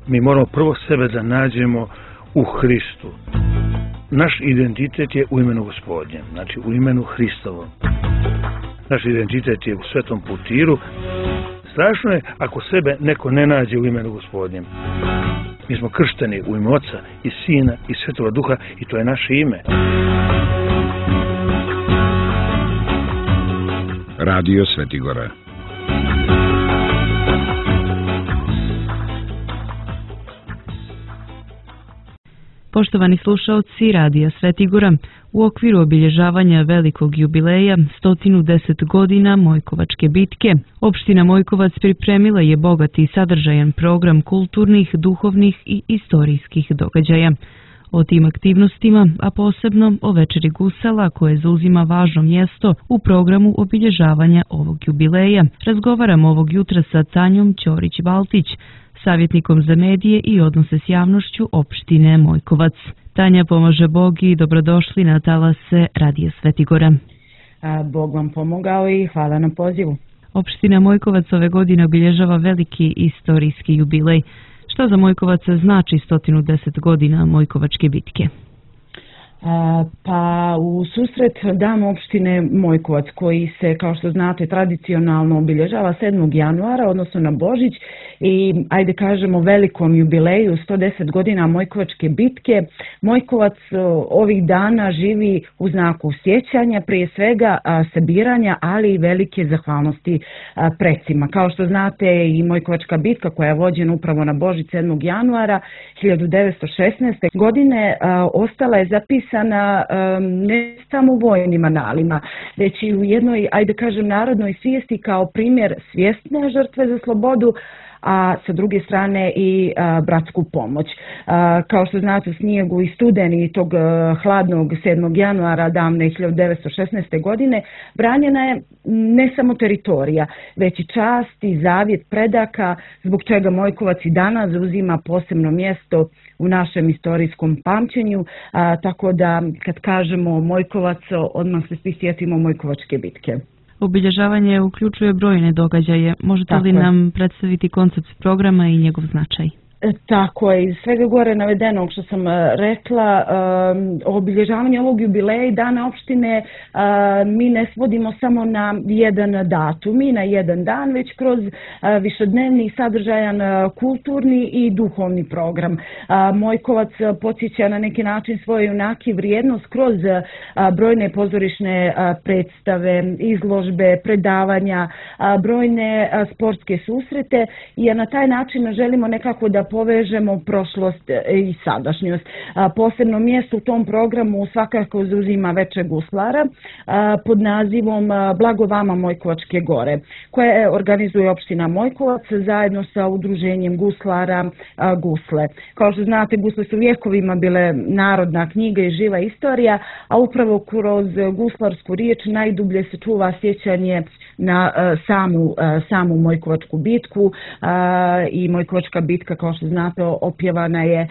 Mi moramo prvo sebe da nađemo u Hristu. Naš identitet je u imenu Gospodnjem, znači u imenu Hristovom. Naš identitet je u Svetom Putiru. Strašno je ako sebe neko ne nađe u imenu Gospodnjem. Mi smo kršteni u ime Oca i Sina i Svetoga Duha i to je naše ime. Radio Svetigora. Poštovani slušaoci Radija Svetigora, u okviru obilježavanja velikog jubileja 110 godina Mojkovačke bitke, opština Mojkovac pripremila je bogat i sadržajan program kulturnih, duhovnih i istorijskih događaja. O tim aktivnostima, a posebno o večeri gusala koje zauzima važno mjesto u programu obilježavanja ovog jubileja, razgovaram ovog jutra sa Tanjom Ćorić-Baltić, savjetnikom za medije i odnose s javnošću opštine Mojkovac. Tanja, pomože Bog i dobrodošli na talase Radija Svetigora. Bog vam pomogao i hvala na pozivu. Opština Mojkovac ove godine obilježava veliki istorijski jubilej. Što za Mojkovac znači 110 godina Mojkovačke bitke? Pa u susret Dan opštine Mojkovac, koji se, kao što znate, tradicionalno obilježava 7. januara, odnosno na Božić, i ajde kažemo velikom jubileju 110 godina Mojkovačke bitke, Mojkovac ovih dana živi u znaku sjećanja, prije svega sabiranja, ali i velike zahvalnosti precima. Kao što znate, i Mojkovačka bitka, koja je vođena upravo na Božić 7. januara 1916. godine, ostala je zapisana ne samo u vojnim analima, već i u jednoj, ajde kažem, narodnoj svijesti kao primjer svjesne žrtve za slobodu, a sa druge strane i bratsku pomoć. Kao što znate, u snijegu i studeni tog hladnog 7. januara davne 1916. godine branjena je ne samo teritorija, već i čast i zavjet predaka, zbog čega Mojkovac i danas zauzima posebno mjesto u našem istorijskom pamćenju, tako da kad kažemo Mojkovac, odmah se svi sjetimo Mojkovačke bitke. Obilježavanje uključuje brojne događaje. Možete li nam predstaviti koncept programa i njegov značaj? Tako je, iz svega gore navedenog što sam rekla, obilježavanje ovog jubileja i Dana opštine mi ne svodimo samo na jedan datum i na jedan dan, već kroz višednevni sadržajan kulturni i duhovni program. Mojkovac podsjeća na neki način svoju junake i vrijednost kroz brojne pozorišne predstave, izložbe, predavanja, brojne sportske susrete i na taj način želimo nekako da povežemo prošlost i sadašnjost. Posebno mjesto u tom programu svakako zauzima večer guslara pod nazivom Blago vama Mojkovačke gore, koje organizuje opština Mojkovac zajedno sa udruženjem guslara Gusle. Kao što znate, gusle su vjekovima bile narodna knjiga i živa istorija, a upravo kroz guslarsku riječ najdublje se čuva sjećanje na samu Mojkovačku bitku i Mojkovačka bitka, kao što znate, opjevana je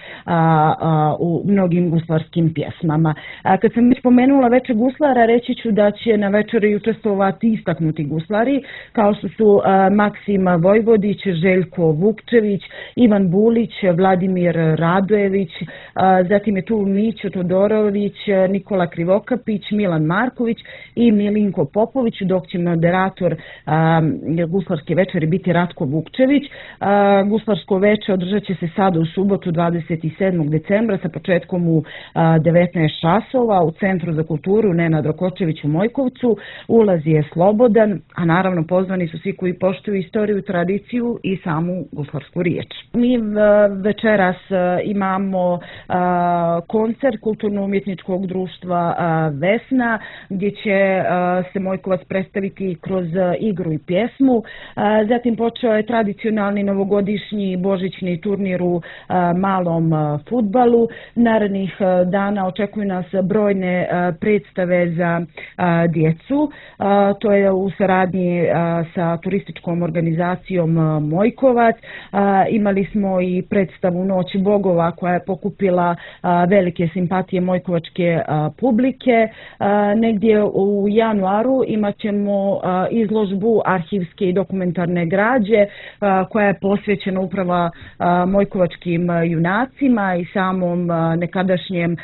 u mnogim guslarskim pjesmama. Kad sam već pomenula večer guslara, reći ću da će na večeri učestvovati istaknuti guslari, kao što su Maksim Vojvodić, Željko Vukčević, Ivan Bulić, Vladimir Radojević, zatim je tu Mićo Todorović, Nikola Krivokapić, Milan Marković i Milinko Popović, dok će moderator guslarske večeri biti Ratko Vukčević. Guslarsko večer održat će se sada u subotu 27. decembra sa početkom u 19 časova u Centru za kulturu Nenad Rokočević u Mojkovcu. Ulaz je slobodan, a naravno pozvani su svi koji poštuju istoriju, tradiciju i samu guslarsku riječ. Mi večeras imamo koncert kulturno-umjetničkog društva Vesna, gdje će se Mojkovac predstaviti kroz igru i pjesmu. Zatim počeo je tradicionalni novogodišnji božićni turnir u malom fudbalu. Narednih dana očekuju nas brojne predstave za djecu. To je u saradnji sa turističkom organizacijom Mojkovac. Imali imali smo i predstavu Noći bogova koja je pokupila velike simpatije mojkovačke publike. Negdje u januaru imat ćemo izložbu arhivske i dokumentarne građe koja je posvećena upravo mojkovačkim junacima i samom nekadašnjem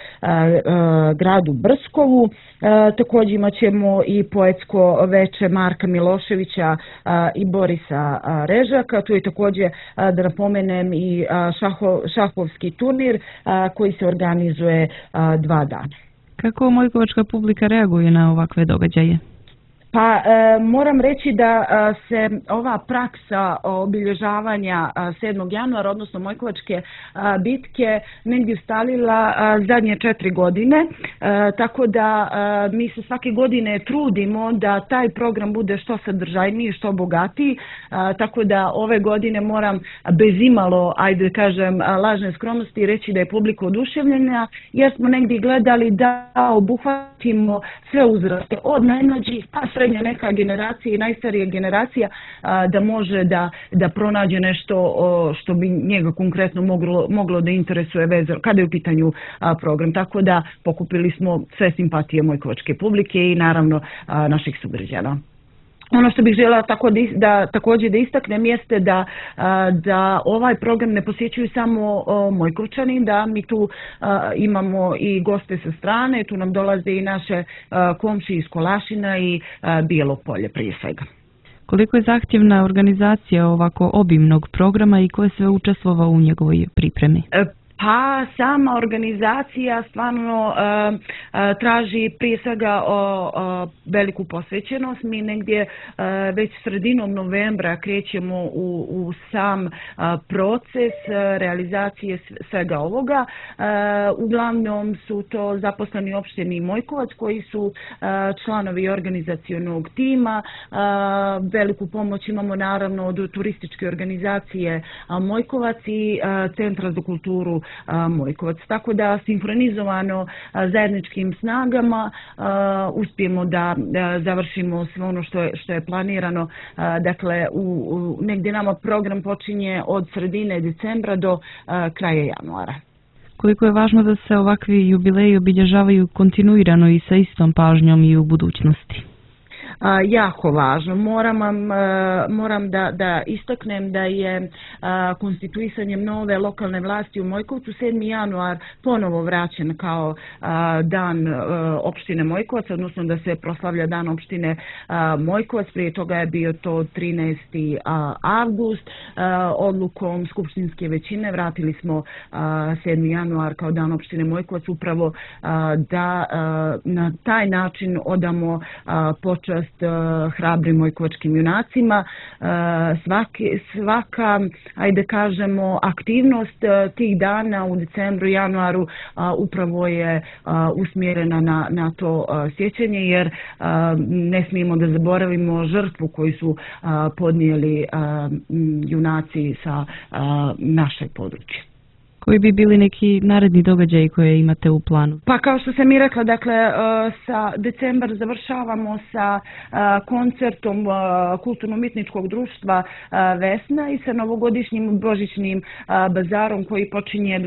gradu Brskovu. Također imat ćemo i poetsko veče Marka Miloševića i Borisa Režaka. Tu je također, da napomenem, i šahovski turnir koji se organizuje 2 dana. Kako mojkovačka publika reaguje na ovakve događaje? Pa moram reći da se ova praksa obilježavanja 7. januara, odnosno Mojkovačke bitke, negdje ustalila zadnje 4 godine, tako da mi se svake godine trudimo da taj program bude što sadržajniji, što bogatiji, tako da ove godine moram bez imalo, ajde kažem, lažne skromnosti reći da je publika oduševljena, jer smo negdje gledali da obuhvatimo sve uzraste, od najmlađih pa srednja neka generacija i najstarija generacija, da može da pronađe nešto što bi njega konkretno moglo da interesuje kada je u pitanju program. Tako da pokupili smo sve simpatije mojkovačke publike i naravno naših sugrađana. Ono što bih željela također da istaknem jeste da ovaj program ne posjećuju samo Mojkovčani, da mi tu imamo i goste sa strane, tu nam dolaze i naše komšije iz Kolašina i Bijelo Polje prije svega. Koliko je zahtjevna organizacija ovako obimnog programa i ko je sve učestvovao u njegovoj pripremi? Pa sama organizacija stvarno traži prije svega veliku posvećenost. Mi negdje već sredinom novembra krećemo u sam proces realizacije svega ovoga. Uglavnom su to zaposleni opštini Mojkovac koji su članovi organizacionog tima. Veliku pomoć imamo naravno od turističke organizacije Mojkovac i Centra za kulturu Mojkovac. Tako da sinkronizovano zajedničkim snagama uspijemo da završimo sve ono što je planirano. Dakle, negdje nama program počinje od sredine decembra do kraja januara. Koliko je važno da se ovakvi jubileji obilježavaju kontinuirano i sa istom pažnjom i u budućnosti? Jako važno. Moram da istaknem da je konstituisanjem nove lokalne vlasti u Mojkovcu 7. januar ponovo vraćen kao dan opštine Mojkovac, odnosno da se proslavlja dan opštine Mojkovac. Prije toga je bio to 13. avgust. Odlukom skupštinske većine vratili smo 7. januar kao dan opštine Mojkovac upravo da na taj način odamo počast hrabrim mojkovačkim junacima. Svaka, ajde kažemo, aktivnost tih dana u decembru i januaru upravo je usmjerena na to sjećanje, jer ne smijemo da zaboravimo žrtvu koju su podnijeli junaci sa našeg područja. Koji bi bili neki naredni događaji koje imate u planu? Pa kao što sam i rekla, dakle, sa decembar završavamo sa koncertom kulturno-umjetničkog društva Vesna i sa novogodišnjim božićnim bazarom koji počinje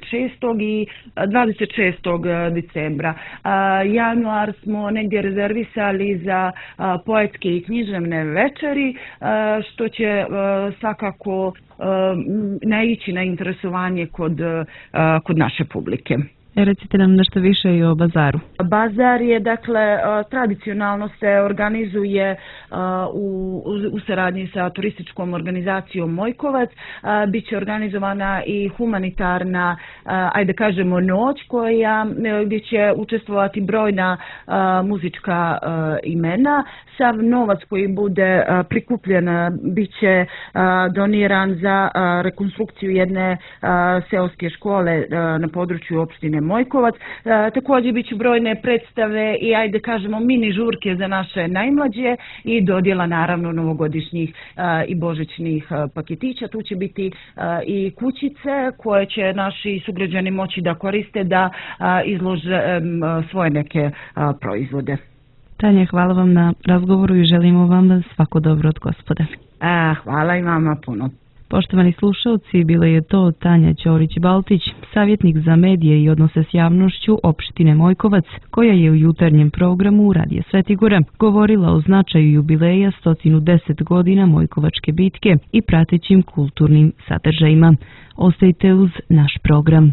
26. decembra. Januar smo negdje rezervisali za poetske i književne večeri, što će svakako naići na interesovanje kod naše publike. Recite nam nešto više i o bazaru. Bazar je, dakle, tradicionalno se organizuje u saradnji sa turističkom organizacijom Mojkovac. Biće organizovana i humanitarna, ajde kažemo, noć gdje će učestvovati brojna muzička imena. Sav novac koji bude prikupljen biće doniran za rekonstrukciju jedne seoske škole na području opštine Mojkovac. Također bit će brojne predstave i, ajde kažemo, mini žurke za naše najmlađe i dodjela naravno novogodišnjih i božićnih paketića. Tu će biti i kućice koje će naši sugrađani moći da koriste da izlože svoje neke proizvode. Tanja, hvala vam na razgovoru i želimo vam svako dobro od Gospoda. Hvala i vama puno. Poštovani slušalci, bila je to Tanja Ćorić-Baltić, savjetnik za medije i odnose s javnošću opštine Mojkovac, koja je u jutarnjem programu Radija Svetigora govorila o značaju jubileja 110 godina Mojkovačke bitke i pratećim kulturnim sadržajima. Ostajte uz naš program.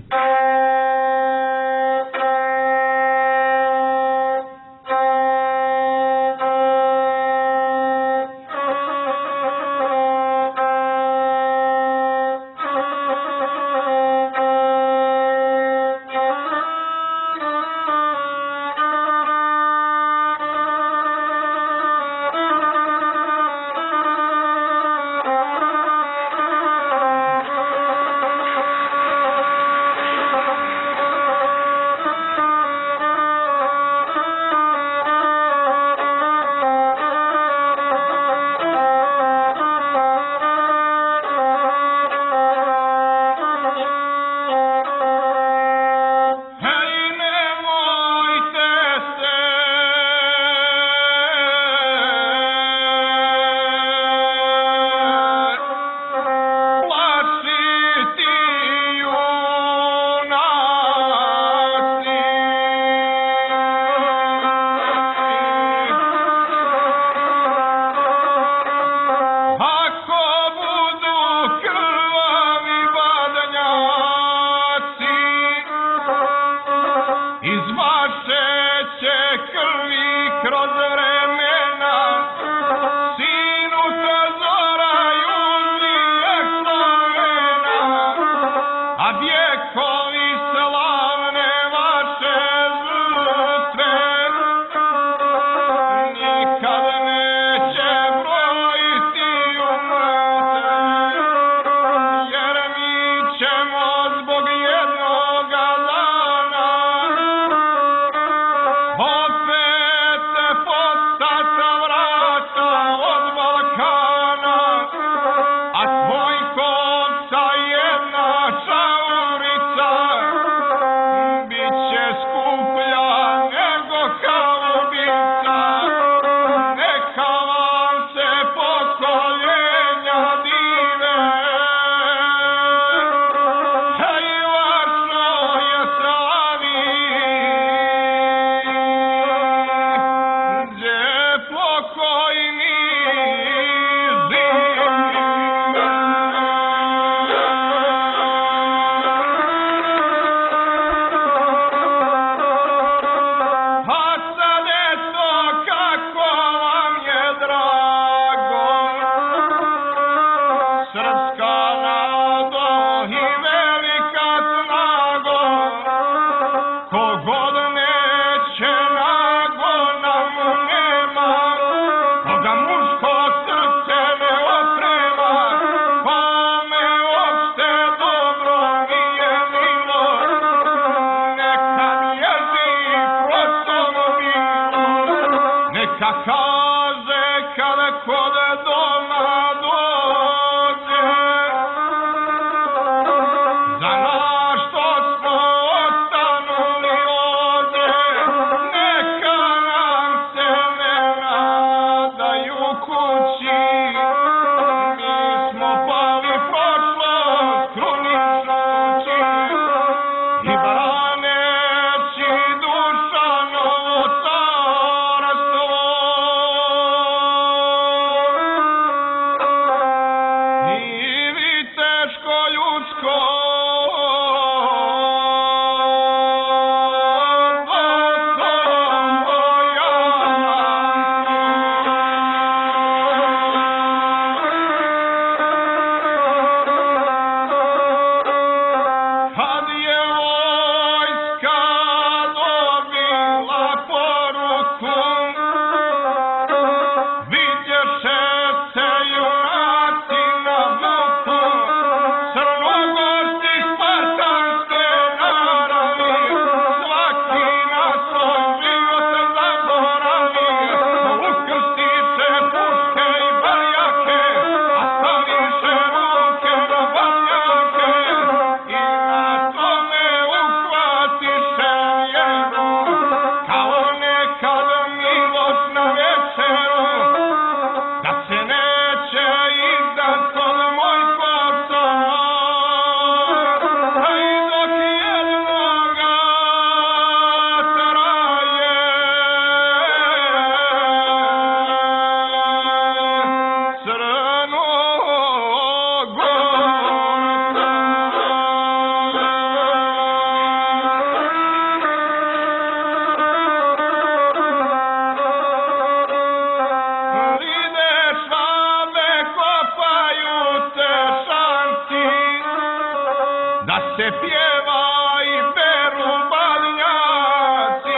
da se pjeva i beru badnjaci,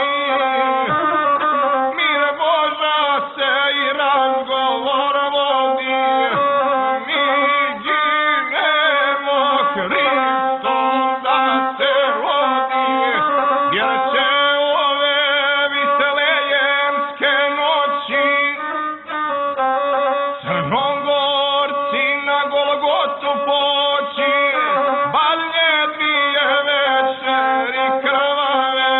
mir Boža se i razgovor vodi, mi ginemo Hristom da se rodi, jer će ove Vitlejemske noći Crnogorci na Golgotu poći, badnje dvije večeri krvave.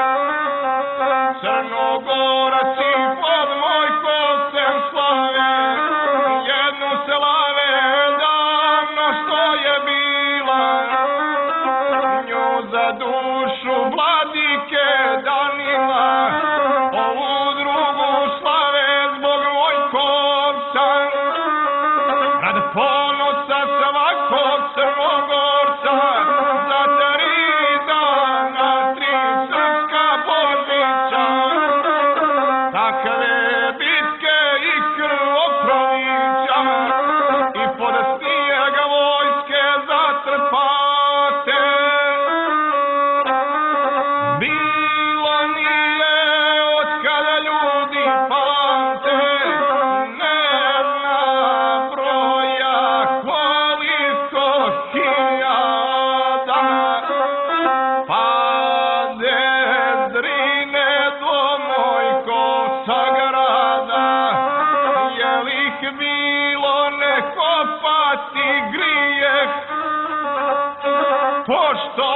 Crnogoraci pod Mojkovcem slave, jednu slave davno što je bila, nju za dušu vladike Danila, ovu drugu slave zbog Mojkovca, rad ponosa svakog Crnogorca, za 3 dana 3 srpska Božića, takve bitke i krvoprolića, i pod snijeg vojske zatrpate. Bilo nije od kada ljudi pamte, ne zna broja koliko hiljada, pade Drine do Mojkovca grada, je li ih bilo ne kopati grijeh, pošto